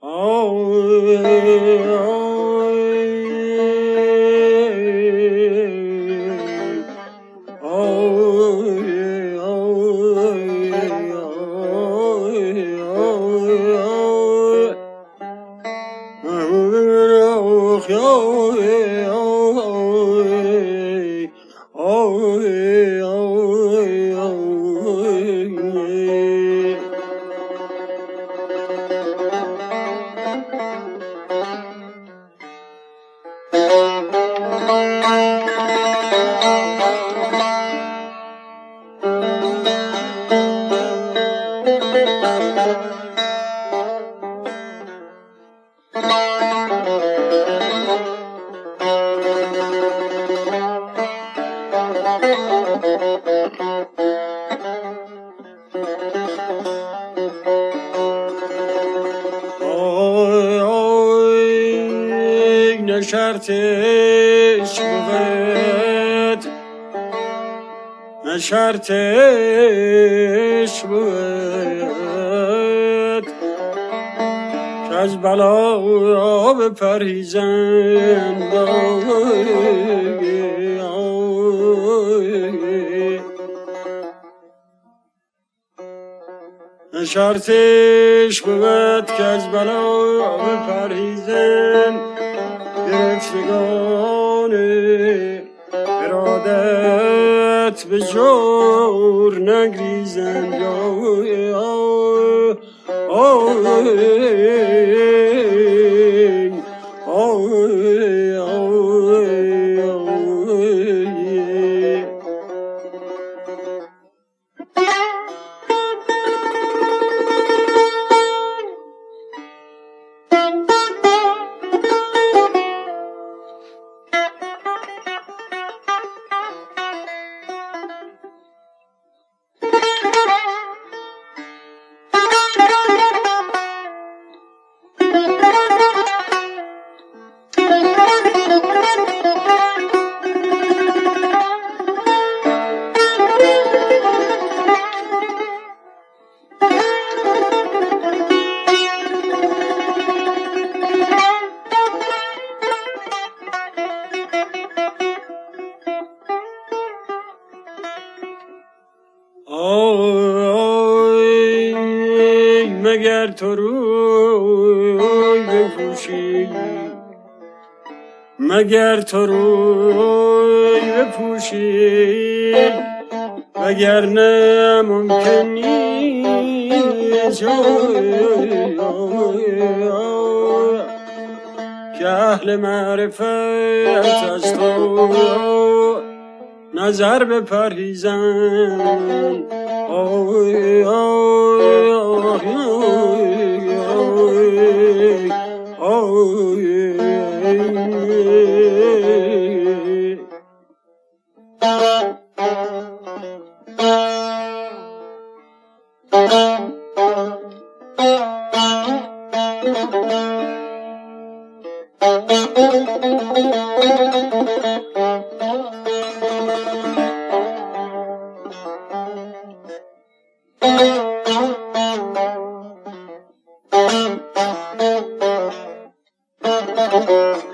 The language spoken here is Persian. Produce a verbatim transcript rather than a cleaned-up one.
شرطش بود شرطش بود که از بلا بپریزند شرطش بود که از بلا بپریزند گرفتگان ارادت به جور نگریزند مگر تو روی بپوشی مگر تو روی بپوشی وگرنه ممکن نیست که اهل معرفت از تو نظر بپریزند. آی آی آی آی Thank you.